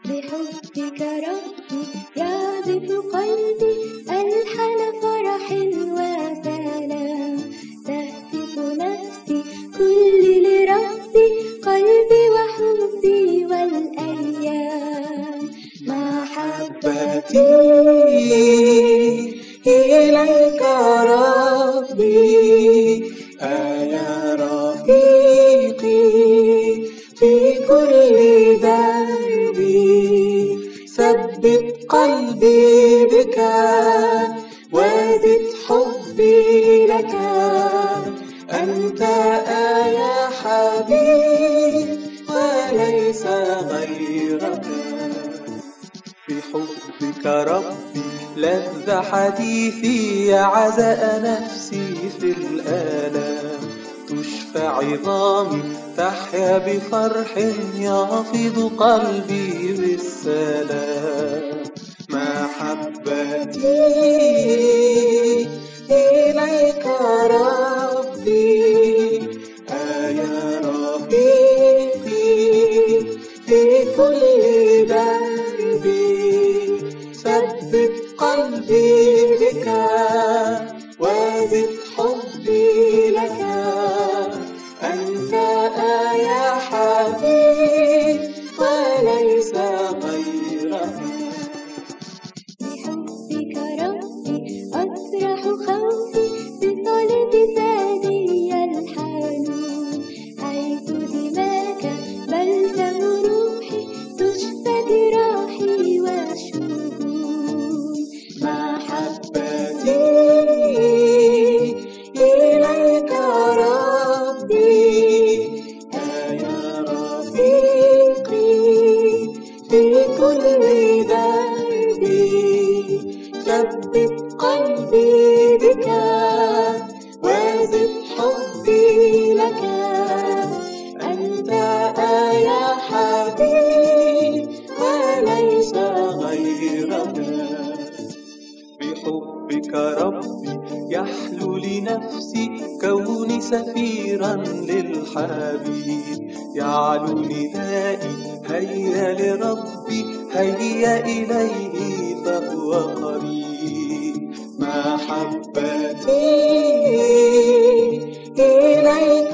بحبك ربي يعزف قلبي ألحن فرح وسلام، تهتف نفسي كل لربي قلبي وحبي والأيام. محبتي إليك ربي يا رفيقي في كل دربي، ثبت قلبي بك وزد حبي لك، أنت يا حبيب وليس غيرك. بحبك ربي لذ حديثي عزأ نفسي في الآلام، تشفى عظامي تحيا بفرح يخفض قلبي بالسلام. محبتي إليك ربي يا رفيقي في كل دربي، ثبت قلبي بك وزد حبي لك، أنت يا حبيب وليس غيرك. بحبك ربي أطرح خوفي بصلب ثاني الحنون، حيث دماك بلسم روحي تشفى جراحي والشجون. محبتي إليك ربي يا رفيقي في كل دربي، ثبت قلبي بك وزد حبي لك، أنت يا حبيب وليس غيرك. بحبك ربي يحلو لنفسي كوني سفيرا للحبيب، يعلو ندائي هيا لربي هيا إليه فهو قريب. محبتي إليك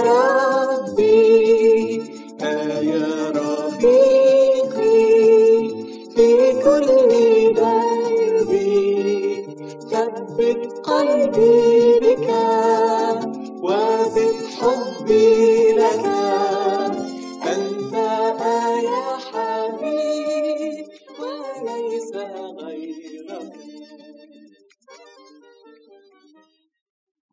ربي يا رفيقي في كل دربي، ثبت قلبي